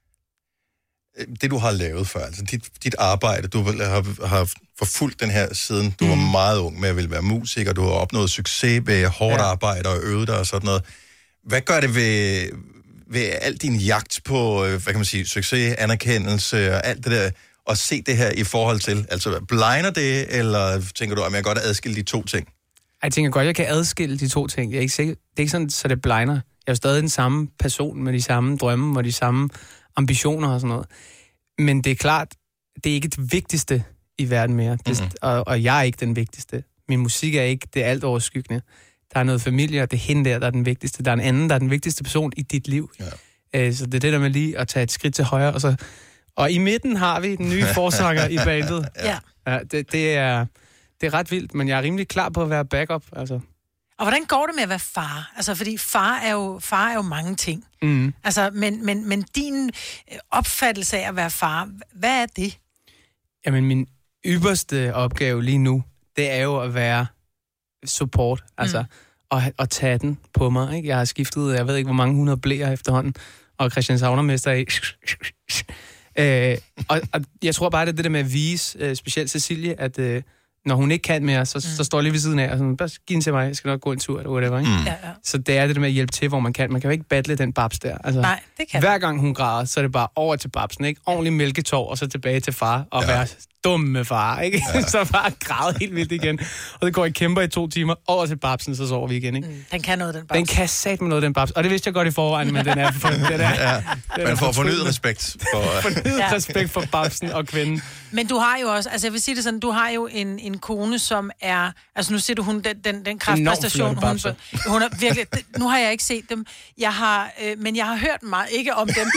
du har lavet før, altså dit arbejde, du har forfulgt den her siden, du var meget ung med at ville være musiker, du har opnået succes ved hårdt arbejde og øvet dig og sådan noget. Hvad gør det ved al din jagt på, hvad kan man sige, succes, anerkendelse og alt det der, og se det her i forhold til, altså blinder det, eller tænker du, at jeg godt kan adskille de to ting?
Jeg tænker godt, jeg kan adskille de to ting. Jeg er ikke sikker. Det er ikke sådan, så det blinder. Jeg er jo stadig den samme person med de samme drømme og de samme ambitioner og sådan noget. Men det er klart, det er ikke det vigtigste i verden mere. Og jeg er ikke den vigtigste. Min musik er ikke det alt overskyggende. Der er noget familie, og det er hende der er den vigtigste. Der er en anden, der er den vigtigste person i dit liv. Ja. Så det er det der med lige at tage et skridt til højre. Og i midten har vi den nye forsanger i bandet. Ja, det er ret vildt, men jeg er rimelig klar på at være backup. Altså.
Og hvordan går det med at være far? Altså, fordi far er jo mange ting. Mm. Altså, men din opfattelse af at være far, hvad er det?
Jamen, min ypperste opgave lige nu, det er jo at være support. Altså, og tage den på mig. Ikke? Jeg har skiftet, jeg ved ikke, hvor mange 100 blæer efterhånden, og Christian Savnermester i. Og jeg tror bare, det er det der med at vise, specielt Cecilie, at når hun ikke kan mere, så står jeg lige ved siden af, og sådan, bare giv den til mig, jeg skal nok gå en tur, eller whatever, ikke? Ja. Så det er det der med at hjælpe til, hvor man kan. Man kan jo ikke battle den babs der. Altså,
nej, det kan
hver gang hun græder, så er det bare over til babsen, ikke? Ordentlig mælketår, og så tilbage til far, og være dum med far, ikke? Ja. Så bare græde helt vildt igen. Og det går i kæmper i 2 timer, over til babsen, så sover vi igen, ikke?
Den kan noget, den babs.
Den kan satme noget, den babs. Og det vidste jeg godt i forvejen, men den er
man får fornyet respekt for...
respekt for babsen og kvinden.
Men du har jo også, altså jeg vil sige det sådan, du har jo en kone, som er, altså nu ser du, hun, den kræftpræstation, hun er virkelig, nu har jeg ikke set dem, men jeg har hørt meget, ikke om dem,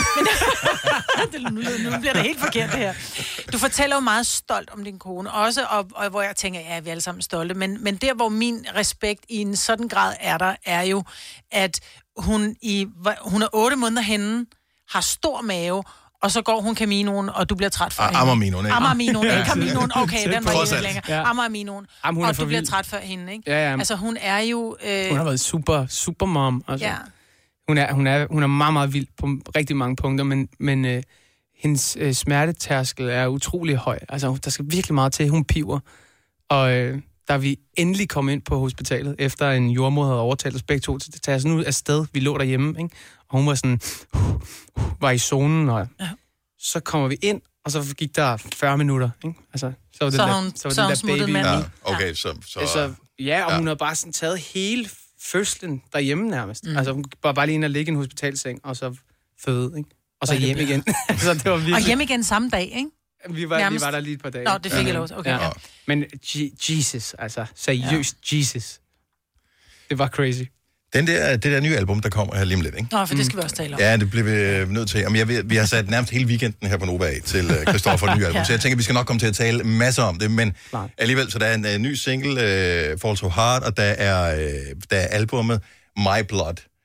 men nu bliver det helt forkert det her. Du fortæller jo meget stolt om din kone, også, og hvor jeg tænker, ja, vi er alle sammen stolte, men der, hvor min respekt i en sådan grad er jo, at hun er 8 måneder henne, har stor mave, og så går hun Caminoen, og du bliver træt for hende.
Amaminoen, ikke?
Amaminoen, ikke Caminoen. Okay, den var ikke længere. Ja. Amaminoen. Og du bliver træt for hende, ikke?
Ja.
Altså, hun er jo...
Hun har været super mom. Altså. Ja. Hun er meget, meget vild på rigtig mange punkter, men hendes smertetærskel er utrolig høj. Altså, der skal virkelig meget til. Hun piver. Og da vi endelig kom ind på hospitalet, efter en jordmor havde overtalt os begge to til at tage os nu afsted. Vi lå derhjemme, ikke? Og hun var sådan... var i zonen, og så kommer vi ind, og så gik der 40 minutter, ikke? Altså, så var den der baby.
Med
ja, okay,
og hun har bare sådan taget hele fødslen derhjemme nærmest. Altså, hun var bare lige ind og ligge i en hospitalseng, og så føde, ikke? Og så hjem igen. Så det var virkelig...
Og hjem igen samme dag, ikke?
Vi var der lige et par dage.
Nå, det fik jeg lov til. Okay. Ja.
Men Jesus, altså, seriøst Jesus. Det var crazy.
Det der nye album, der kommer her lige om lidt, ikke?
Nå, for det skal vi også tale om.
Ja, det bliver vi nødt til. Jamen, vi har sat nærmest hele weekenden her på Nova af til Christoffer det nye album, så jeg tænker, vi skal nok komme til at tale masser om det, men alligevel, så der er en ny single, Fall So Hard, og der er albumet My Blood,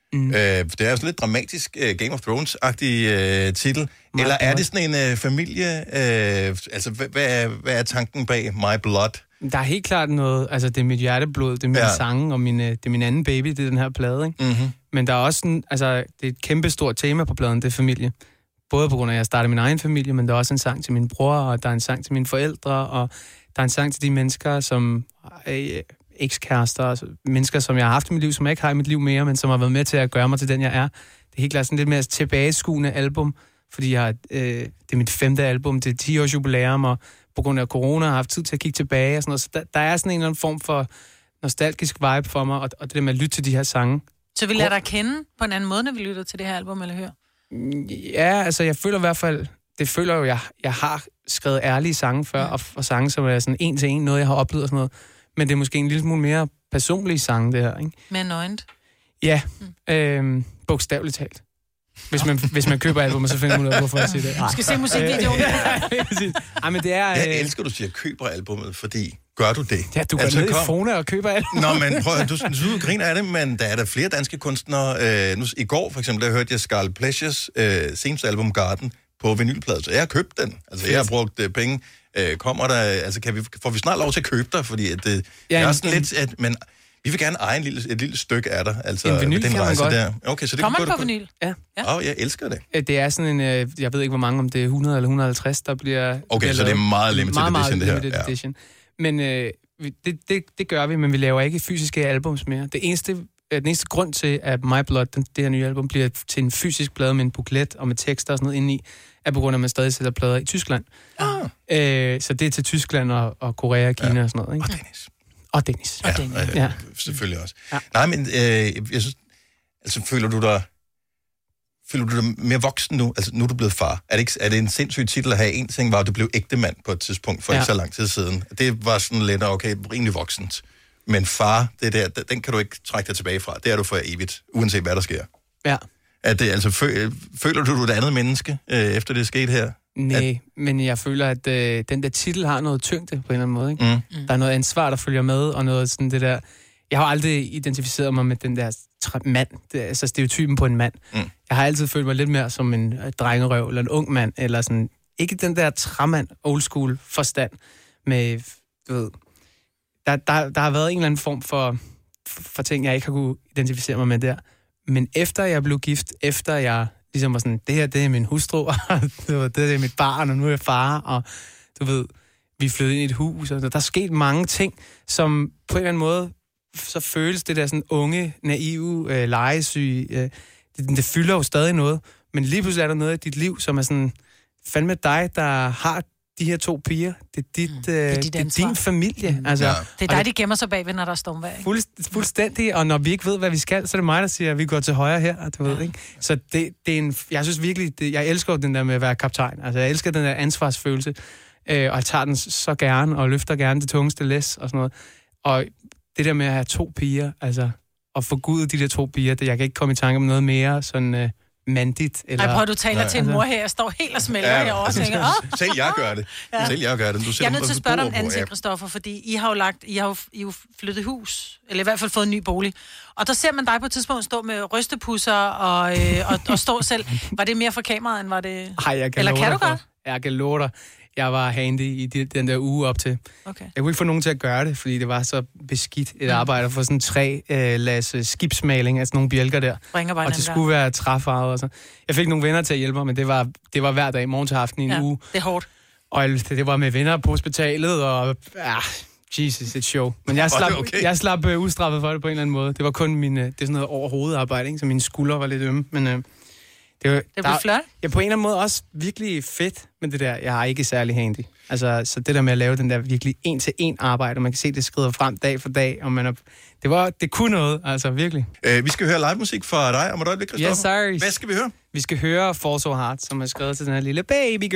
Det er jo sådan lidt dramatisk Game of Thrones-agtig titel. Eller er det sådan en familie... altså, hvad er tanken bag My Blood?
Der er helt klart noget... Altså, det er mit hjerteblod, det er mine sange, og det er min anden baby, det er den her plade, ikke? Mm-hmm. Men der er også sådan... Altså, det er et kæmpe stort tema på pladen, det er familie. Både på grund af, at jeg startede min egen familie, men der er også en sang til min bror, og der er en sang til mine forældre, og der er en sang til de mennesker, som... ekskærester, altså mennesker, som jeg har haft i mit liv, som jeg ikke har i mit liv mere, men som har været med til at gøre mig til den, jeg er. Det er helt klart sådan lidt mere tilbageskuende album, fordi det er mit 5. album, det er 10 års jubilæum, og på grund af corona har jeg haft tid til at kigge tilbage og sådan noget. Så der er sådan en eller anden form for nostalgisk vibe for mig, og det der med at lytte til de her sange. Så
vi lader dig kende på en anden måde, når vi lytter til det her album, eller hører?
Ja, altså jeg føler i hvert fald, det føler jo, jeg har skrevet ærlige sange før, og sange, som er sådan en til en, noget jeg har oplevet og sådan noget. Men det er måske en lille smule mere personlige sange, det her, ikke?
Mere nøgent?
Ja, bogstaveligt talt. Hvis man køber albumet, så finder man ud af, hvorfor jeg siger det.
Du skal se musikvideoen.
Ej, men det er...
Jeg elsker, du siger, køber albumet, fordi... Gør du det?
Ja, du går ned i Fona og køber albumet.
Nå, men prøv at du griner af det, men der er der flere danske kunstnere. I går, for eksempel, der hørte jeg Scarlet Pleasures seneste album Garden på vinylplade, så jeg har købt den. Altså, jeg har brugt penge. Kommer der, altså får vi snart lov til at købe dig, fordi det er sådan lidt, men vi vil gerne eje et lille stykke af dig, altså
en vinyl, den rejse der.
Okay, så det
kommer på vinyl?
Ja.
Jeg elsker det.
Det er sådan en, jeg ved ikke hvor mange, om det er 100 eller 150, der bliver...
Okay, så det er meget limited edition, det her.
Limited edition. Men det gør vi, men vi laver ikke fysiske albums mere. Den eneste grund til, at My Blood, det her nye album, bliver til en fysisk plade med en booklet og med tekster og sådan noget indeni, er på grund af, at man stadig sætter plader i Tyskland. Så det er til Tyskland og Korea og Kina og sådan noget, ikke? Og Dennis.
Ja, selvfølgelig også. Ja. Nej, men jeg synes, altså føler du dig mere voksen nu? Altså, nu er du blevet far. Er det en sindssyg titel at have? En ting var, at du blev ægtemand på et tidspunkt for ikke så lang tid siden. Det var sådan lidt, okay, rimelig voksent. Men far, den kan du ikke trække dig tilbage fra. Det er du for evigt, uanset hvad der sker.
Ja.
Altså, føler du et andet menneske, efter det er sket her?
Nej, men jeg føler, at den der titel har noget tyngde på en eller anden måde. Ikke? Der er noget ansvar, der følger med, og noget sådan det der... Jeg har aldrig identificeret mig med den der mand, altså stereotypen på en mand. Jeg har altid følt mig lidt mere som en drengerøv, eller en ung mand, eller sådan... Ikke den der træmand, old school forstand, med, du ved... Der har været en eller anden form for ting, jeg ikke har kunne identificere mig med der. Men efter jeg blev gift, efter jeg ligesom var sådan, det her, det er min hustru, og det er mit barn, og nu er jeg far, og du ved, vi flyttede ind i et hus, og der er sket mange ting, som på en eller anden måde, så føles det der sådan unge, naive, legesyge, det fylder jo stadig noget, men lige pludselig er der noget i dit liv, som er sådan, fandme dig, der har de her 2 piger. Det er din familie. Altså,
det er dig, de gemmer sig bagved, når der er stormvejr.
Fuldstændig, og når vi ikke ved, hvad vi skal, så er det mig, der siger, at vi går til højre her. Du ved, ikke? Så det er en... Jeg synes virkelig, jeg elsker den der med at være kaptajn. Altså, jeg elsker den der ansvarsfølelse, og jeg tager den så gerne, og løfter gerne det tungeste læs, og sådan noget. Og det der med at have 2 piger, altså, og forgude de der 2 piger, jeg kan ikke komme i tanke om noget mere sådan... mandigt. Eller...
Ej, prøv at du taler til en mor her, jeg står helt og smelter herovre og tænker,
Selv jeg gør det. Selv jeg gør det.
Jeg er nødt til at spørge dig om anden ting, Christoffer, fordi I har jo flyttet hus, eller i hvert fald fået en ny bolig, og der ser man dig på et tidspunkt stå med rystepusser og stå selv. Var det mere for kameraet, end var det...
Ej,
eller kan du godt?
Jeg kan love dig. Jeg var handy i den der uge op til.
Okay.
Jeg kunne ikke få nogen til at gøre det, fordi det var så beskidt et arbejde for sådan 3 lads skibsmaling, altså nogle bjælker der. Og det skulle være træfarvet og så. Jeg fik nogle venner til at hjælpe mig, men det var hver dag, morgen til aften i en uge.
Det er hårdt.
Og det var med venner på hospitalet, og Jesus, et show. Men jeg slap ustraffet for det på en eller anden måde. Det var kun det er sådan noget overhovedarbejde, ikke? Så mine skuldre var lidt ømme, men...
Det blev flot.
Ja, på en eller anden måde også virkelig fedt, men det der, jeg har ikke særlig handy. Altså, så det der med at lave den der virkelig 1-til-1 arbejde, og man kan se, det skrider frem dag for dag, og det kunne noget, altså virkelig.
Vi skal høre live musik fra dig om et øjeblik, Christoffer.
Yes, sorry.
Hvad skal vi høre?
Vi skal høre Fall So Hard, som er skrevet til den her lille baby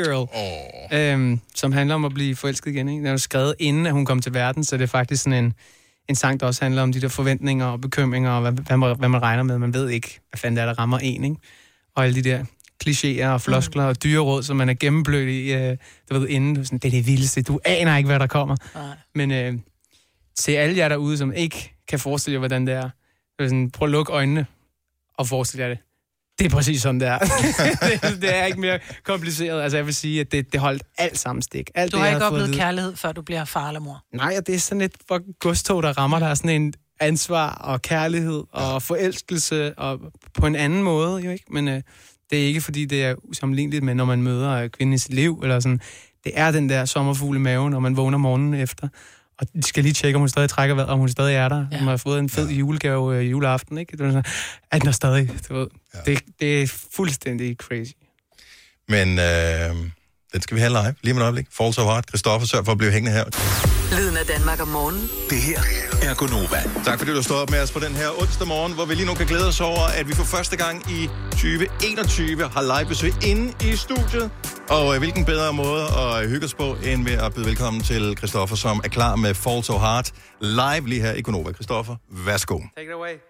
girl, som handler om at blive forelsket igen. Ikke? Den er jo skrevet inden, at hun kom til verden, så det er faktisk sådan en sang, der også handler om de der forventninger og bekymringer, og hvad man regner med. Man ved ikke, hvad fanden der rammer en, ikke? Og alle de der klichéer og floskler og dyreråd, som man er gennemblødt i, du ved, inden. Sådan, det er det vildeste. Du aner ikke, hvad der kommer. Men til alle jer derude, som ikke kan forestille jer, hvordan det er, sådan, prøv at lukke øjnene og forestil jer det. Det er præcis sådan, det er. det er ikke mere kompliceret. Altså, jeg vil sige, at det holdt alt sammen stik. Alt
du har ikke oplevet kærlighed, før du bliver far eller mor?
Nej, og det er sådan et godstog, der rammer dig. Sådan en ansvar og kærlighed og forelskelse og på en anden måde, jo ikke? Men det er ikke, fordi det er usammenligneligt med, når man møder kvinden i sit liv, eller sådan. Det er den der sommerfugle i maven, når man vågner morgenen efter. Og de skal lige tjekke, om hun stadig trækker vejret, om hun stadig er der. Ja. Hun har fået en fed julegave juleaften, ikke? Det er sådan, at den er stadig, du ved. Ja. Det er fuldstændig crazy.
Men den skal vi have live lige med et øjeblik. Fall So Hard. Christoffer, sørg for at blive hængende her.
Lyden af Danmark om morgenen.
Det her er Gonova. Tak fordi du står op med os på den her onsdag morgen, hvor vi lige nu kan glæde os over, at vi for første gang i 2021 har live besøg inde i studiet. Og hvilken bedre måde at hygge os på, end ved at byde velkommen til Christoffer, som er klar med Fall So Hard live lige her i Gonova. Christoffer, værsgo.
Take it away.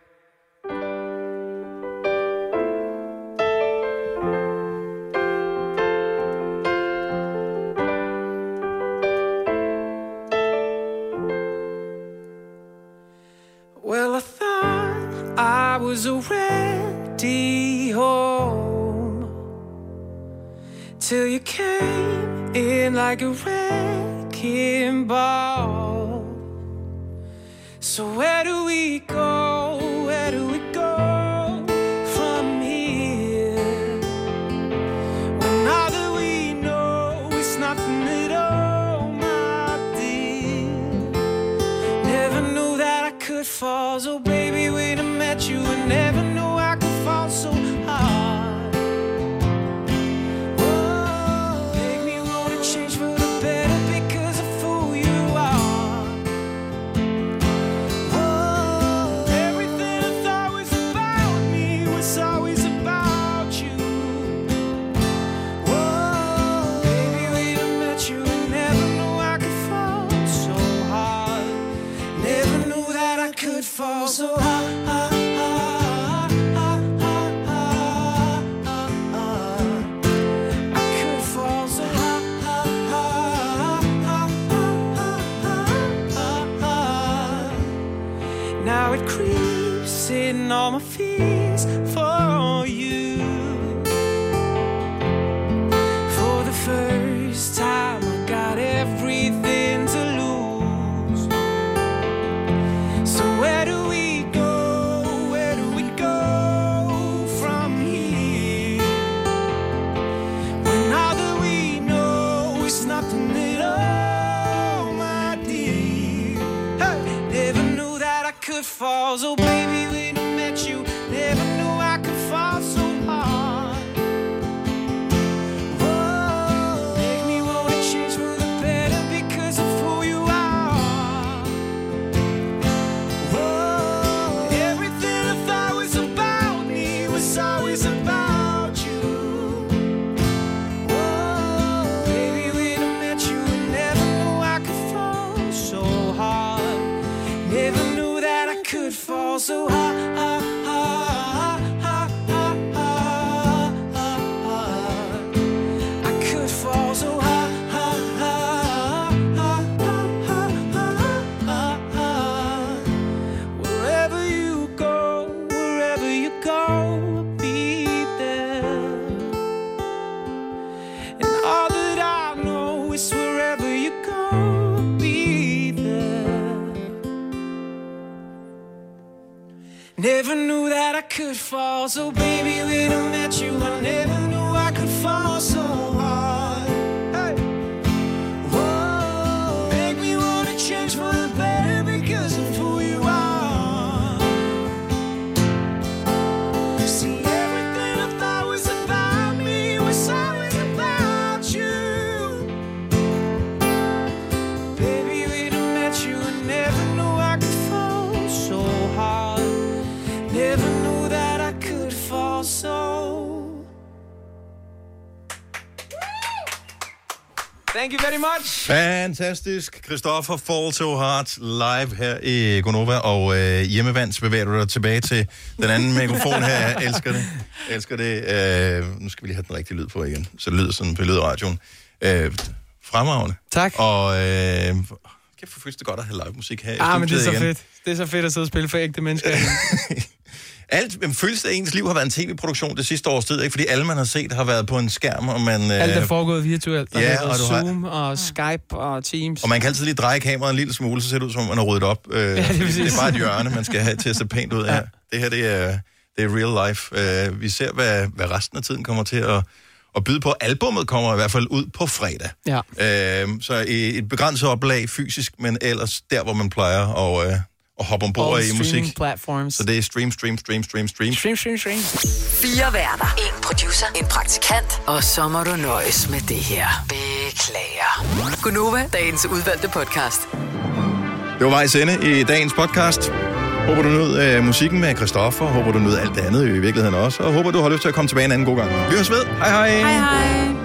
Well, I thought I was already home till you came in like a wrecking ball. So where do we go? Where do we go from here? When all that we know is nothing at all, my dear. Never knew that I could fall so, baby, when I met you, I never knew I could fall so hard. Whoa, make me wanna change for the better because of who you are. Whoa, everything I thought was about me was always about you. Whoa, baby, when I met you, I never knew I could fall so hard. Never knew that I could fall so hard. Now it creeps in all my fears for you. For the first time I got everything to lose. So where do we go? Where do we go from here? When all that we know is nothing at all, my dear. Hey, never knew that I could fall so, baby, when I met you, never knew I could fall so hard. Whoa, make me wanna change for the better because of who you are. Whoa, everything I thought was about me was always about you. Whoa, baby, when I met you, I never knew I could fall so hard. Never knew that I could fall so hard. I could fall so hard. Wherever you go, I'll be there. And all that I know is wherever you go, I'll be there. Never knew that I could fall so, baby, when I met you, I never knew I could fall so hard. Hey. Whoa, make me wanna change for the better because of who you are. See, everything I thought was about me was always about you. Baby, when I met you, I never knew I could fall so hard. Never knew that I could fall so.
Thank you very much.
Fantastisk. Christoffer, Fall So Hard live her i Gonova, og hjemmevands bevæger du dig tilbage til den anden mikrofon her. Jeg elsker det. Jeg elsker det. Nu skal vi lige have den rigtige lyd på igen, så det lyder sådan på lydradioen. Fremragende.
Tak.
Og kæft, for det godt at have live musik her i
men det er så
igen.
fedt. Det er så fedt at sidde og spille for ægte mennesker.
føles det, ens liv har været en tv-produktion det sidste års tid, ikke? Fordi alle, man har set, har været på en skærm, og man...
Alt er foregået virtuelt.
Ja,
og Zoom og Skype og Teams.
Og man kan altid lige dreje kameraet en lille smule, så ser det ud, som om man har ryddet op. Det er bare et hjørne, man skal have til at se pænt ud af. Ja. Det her, det er real life. Vi ser, hvad resten af tiden kommer til at byde på. Albummet kommer i hvert fald ud på fredag. Ja. Så et begrænset oplag fysisk, men ellers der, hvor man plejer at hoppe ombord i musik.
Platforms.
Så det er stream.
4 værter. 1 producer. 1 praktikant. Og så må du nøjes med det her. Beklager. Gunova, dagens udvalgte podcast.
Det var vejs ende i dagens podcast. Håber du nød musikken med Christoffer. Håber du nød alt det andet i virkeligheden også. Og håber du har lyst til at komme tilbage en anden god gang. Vi høres ved. Hej hej.
Hej hej.